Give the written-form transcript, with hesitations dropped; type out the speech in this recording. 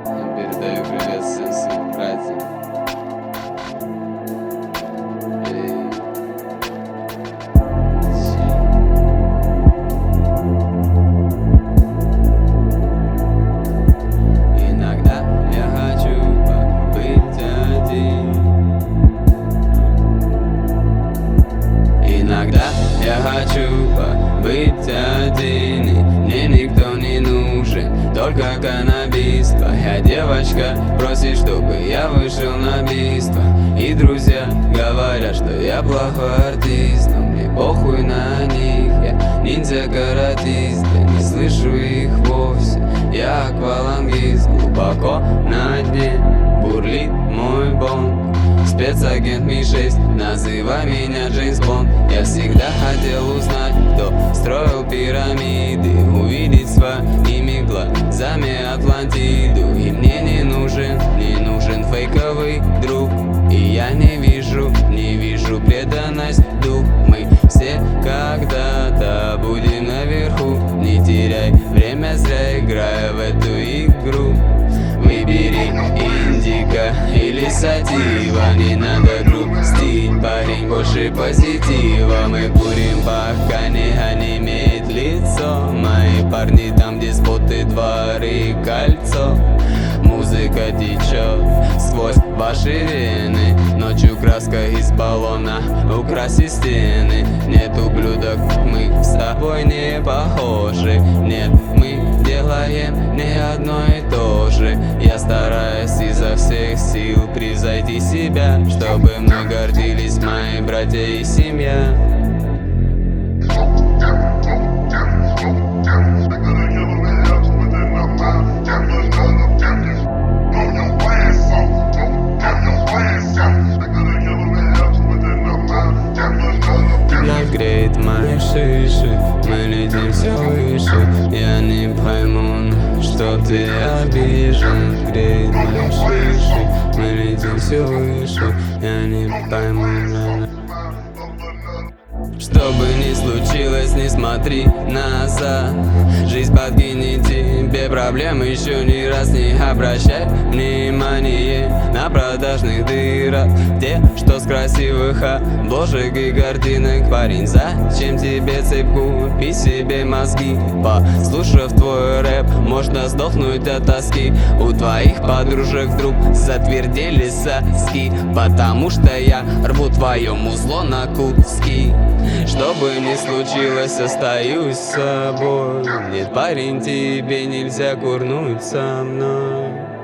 Передаю привет всем своим братьям. Иногда я хочу побыть один. Иногда я хочу побыть один, и мне никто не нужен, только каннабис. Твоя девочка просит, чтобы я вышел на бийство, и друзья говорят, что я плохой артист. Но мне похуй на них, я ниндзя-каратист. Я не слышу их вовсе, я аквалангист. Глубоко на дне бурлит мой бонг. Спецагент Ми-6, называй меня Джеймс Бонд. Я всегда хотел узнать, кто строил пирамиды, увидеть своими глазами Атлантиду. И мне не нужен фейковый друг, и я не вижу преданность дух. Мы все когда-то будем наверху, не теряй время зря, играя в эту игру. Выбери индика или сатива, не надо грустить, парень, больше позитива. Мы курим, пока не онемеет лицо. Мои парни там, где споты, дворы, кольцо. Музыка течет сквозь ваши вены, ночью краска из баллона, украси стены. Нет, ублюдок, мы с тобой не похожи. Нет, мы делаем не одно и то же. Я стараюсь изо всех сил превзойти себя, чтобы мной гордились мои братья и семья. Греет мои шиши, мы летим все выше. Я не пойму, что ты обижен. Греет мои шиши, мы летим все выше. Я не пойму. Что бы ни случилось, не смотри назад. Жизнь подкинет тебе проблем, еще ни раз не обращай внимание на продажных дырок, те, что с красивых обложек и картинок. Парень, зачем тебе цепь? Купи себе мозги. Послушав твой рэп, можно сдохнуть от тоски. У твоих подружек вдруг затвердели соски, потому что я рву твое музло на куски. Что бы ни случилось, остаюсь с собой. Нет, парень, тебе нельзя курнуть со мной.